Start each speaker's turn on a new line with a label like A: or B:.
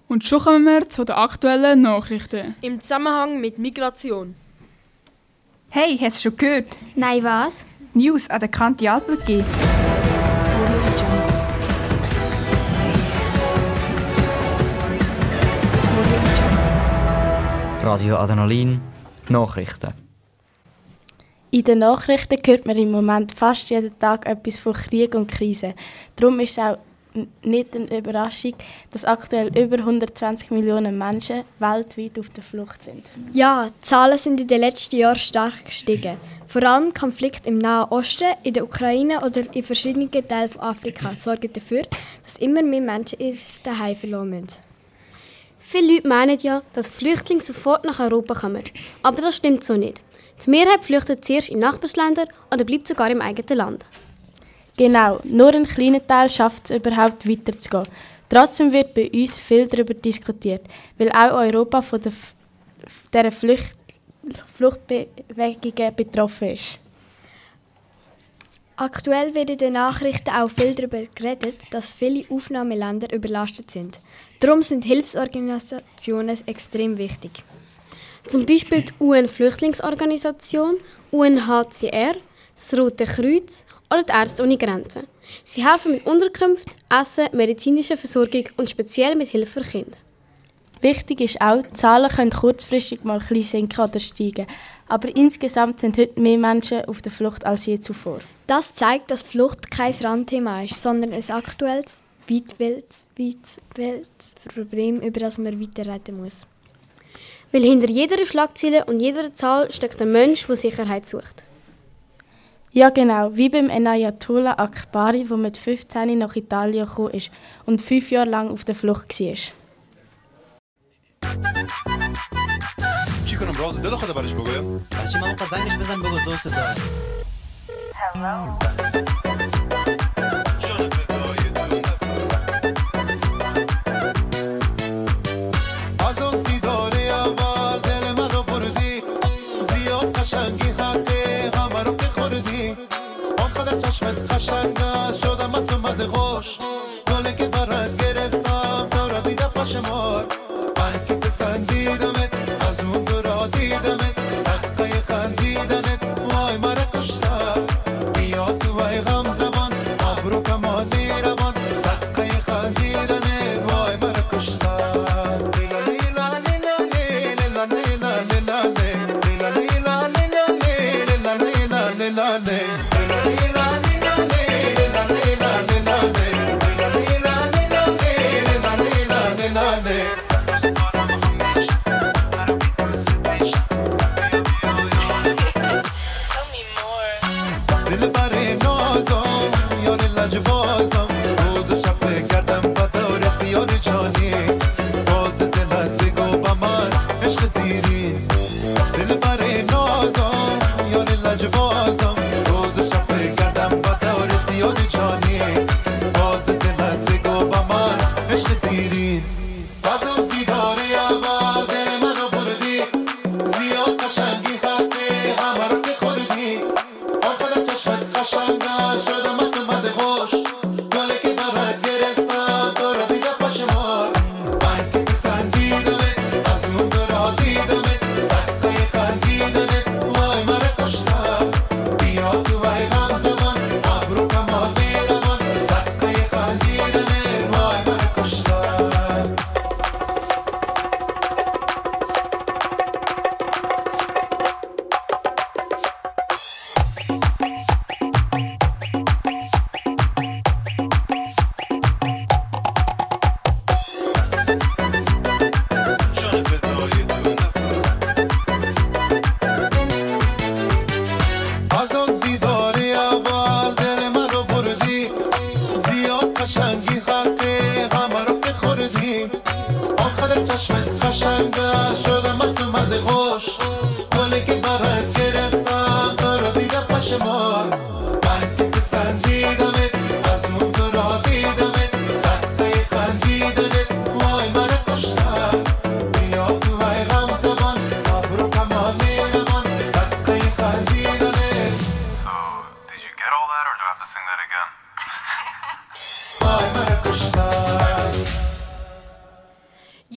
A: Und schon kommen wir zu den aktuellen Nachrichten.
B: Im Zusammenhang mit Migration.
C: Hey, hast du schon gehört?
D: Nein, was?
C: News an der Kante Alpen gegeben.
E: Radio Adrenalin, Nachrichten.
F: In den Nachrichten hört man im Moment fast jeden Tag etwas von Krieg und Krise. Darum ist es auch nicht eine Überraschung, dass aktuell über 120 Millionen Menschen weltweit auf der Flucht sind.
G: Ja, die Zahlen sind in den letzten Jahren stark gestiegen. Vor allem Konflikte im Nahen Osten, in der Ukraine oder in verschiedenen Teilen von Afrika sorgen dafür, dass immer mehr Menschen ihr Zuhause verloren müssen.
D: Viele Leute meinen ja, dass Flüchtlinge sofort nach Europa kommen. Aber das stimmt so nicht. Die Mehrheit flüchtet zuerst in Nachbarländer oder bleibt sogar im eigenen Land.
F: Genau, nur ein kleiner Teil schafft es überhaupt weiterzugehen. Trotzdem wird bei uns viel darüber diskutiert, weil auch Europa von dieser Fluchtbewegungen betroffen ist.
G: Aktuell wird in den Nachrichten auch viel darüber geredet, dass viele Aufnahmeländer überlastet sind. Darum sind Hilfsorganisationen extrem wichtig.
D: Zum Beispiel die UN-Flüchtlingsorganisation, UNHCR, das Rote Kreuz oder die Ärzte ohne Grenzen. Sie helfen mit Unterkünften, Essen, medizinischer Versorgung und speziell mit Hilfe für Kinder.
F: Wichtig ist auch, die Zahlen können kurzfristig mal ein bisschen sinken oder steigen. Aber insgesamt sind heute mehr Menschen auf der Flucht als je zuvor.
G: Das zeigt, dass Flucht kein Randthema ist, sondern ein aktuelles, weites Problem, über das man weiter reden muss.
D: Weil hinter jeder Schlagzeile und jeder Zahl steckt ein Mensch, der Sicherheit sucht.
F: Ja genau, wie beim Enayatollah Akbari, der mit 15 nach Italien gekommen ist und 5 Jahre lang auf der Flucht war.
H: چی کنم راز دل خدا برش بگویم؟
I: برچی من اون زنگش بزن بگو دوست دارم.
H: جان فدای تو از اون دیدار اول دل من رو بردی زیاد قشنگی حقه همه رو که خوردی آخر چشمت قشنگ است شدم از اومده خوش گله که برات گرفتم تو را دیده پشمار من که پسندیدمت از اون دورا دیدمت صدقه خندیدنت وای مرا کشتم بیا تو وای غم زبان ابرو کمالی روان صدقه خندیدنت وای مرا کشتم لیلا لیلا لیلا لیلا لیلا لیلا لیلا لیلا لیلا لیلا لیلا لیلا قشنگی حقه همه رو که خوردی آخر چشمت قشنگ است